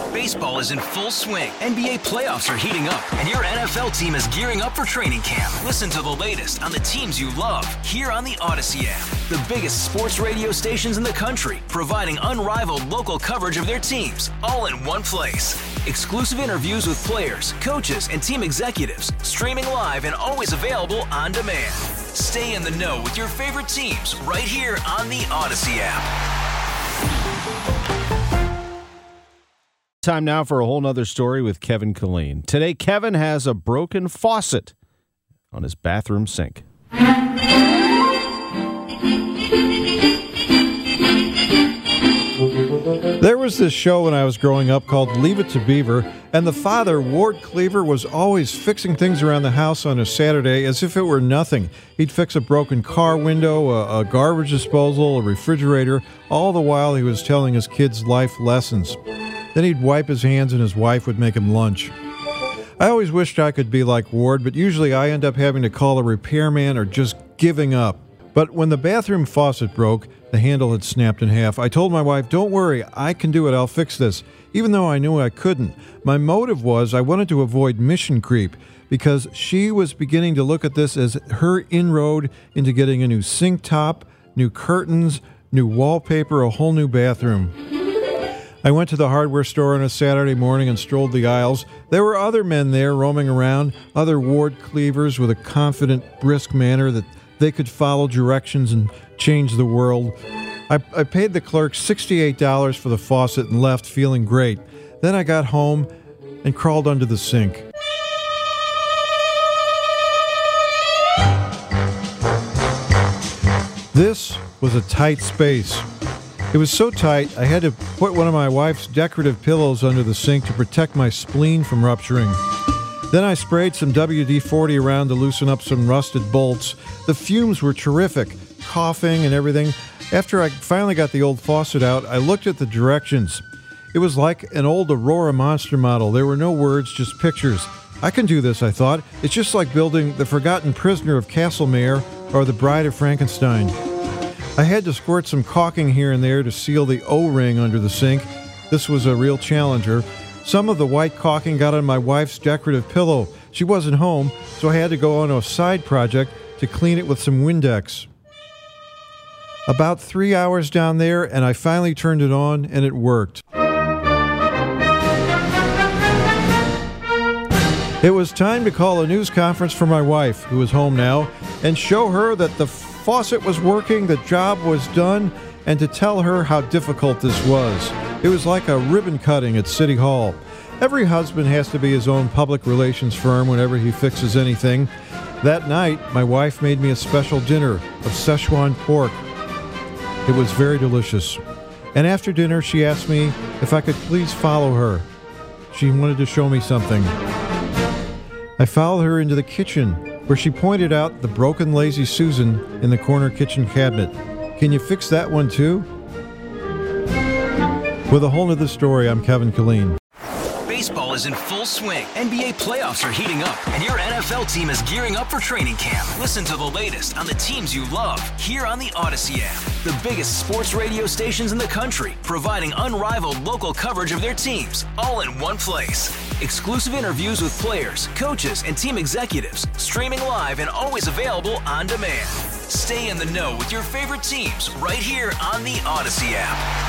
Baseball is in full swing. NBA playoffs are heating up, and your NFL team is gearing up for training camp. Listen to the latest on the teams you love here on the Odyssey app. The biggest sports radio stations in the country, providing unrivaled local coverage of their teams, all in one place. Exclusive interviews with players, coaches, and team executives, streaming live and always available on demand. Stay in the know with your favorite teams right here on the Odyssey app. Time now for a whole nother story with Kevin Killeen. Today, Kevin has a broken faucet on his bathroom sink. There was this show when I was growing up called Leave It to Beaver, and the father, Ward Cleaver, was always fixing things around the house on a Saturday as if it were nothing. He'd fix a broken car window, a garbage disposal, a refrigerator, all the while he was telling his kids life lessons. Then he'd wipe his hands and his wife would make him lunch. I always wished I could be like Ward, but usually I end up having to call a repairman or just giving up. But when the bathroom faucet broke, the handle had snapped in half. I told my wife, "Don't worry, I can do it, I'll fix this," even though I knew I couldn't. My motive was I wanted to avoid mission creep, because she was beginning to look at this as her inroad into getting a new sink top, new curtains, new wallpaper, a whole new bathroom. I went to the hardware store on a Saturday morning and strolled the aisles. There were other men there roaming around, other Ward Cleavers with a confident, brisk manner that they could follow directions and change the world. I paid the clerk $68 for the faucet and left feeling great. Then I got home and crawled under the sink. This was a tight space. It was so tight, I had to put one of my wife's decorative pillows under the sink to protect my spleen from rupturing. Then I sprayed some WD-40 around to loosen up some rusted bolts. The fumes were terrific, coughing and everything. After I finally got the old faucet out, I looked at the directions. It was like an old Aurora Monster model. There were no words, just pictures. I can do this, I thought. It's just like building The Forgotten Prisoner of Castlemere or The Bride of Frankenstein. I had to squirt some caulking here and there to seal the O-ring under the sink. This was a real challenger. Some of the white caulking got on my wife's decorative pillow. She wasn't home, so I had to go on a side project to clean it with some Windex. About 3 hours down there, and I finally turned it on, and it worked. It was time to call a news conference for my wife, who was home now, and show her that the faucet was working, the job was done, and to tell her how difficult this was. It was like a ribbon cutting at City Hall. Every husband has to be his own public relations firm whenever he fixes anything. That night, my wife made me a special dinner of Szechuan pork. It was very delicious. And after dinner, she asked me if I could please follow her. She wanted to show me something. I followed her into the kitchen, where she pointed out the broken Lazy Susan in the corner kitchen cabinet. "Can you fix that one too?" With a whole nother story, I'm Kevin Killeen. Baseball is in full swing. NBA playoffs are heating up, and your NFL team is gearing up for training camp. Listen to the latest on the teams you love here on the Odyssey app. The biggest sports radio stations in the country, providing unrivaled local coverage of their teams, all in one place. Exclusive interviews with players, coaches, and team executives, streaming live and always available on demand. Stay in the know with your favorite teams right here on the Odyssey app.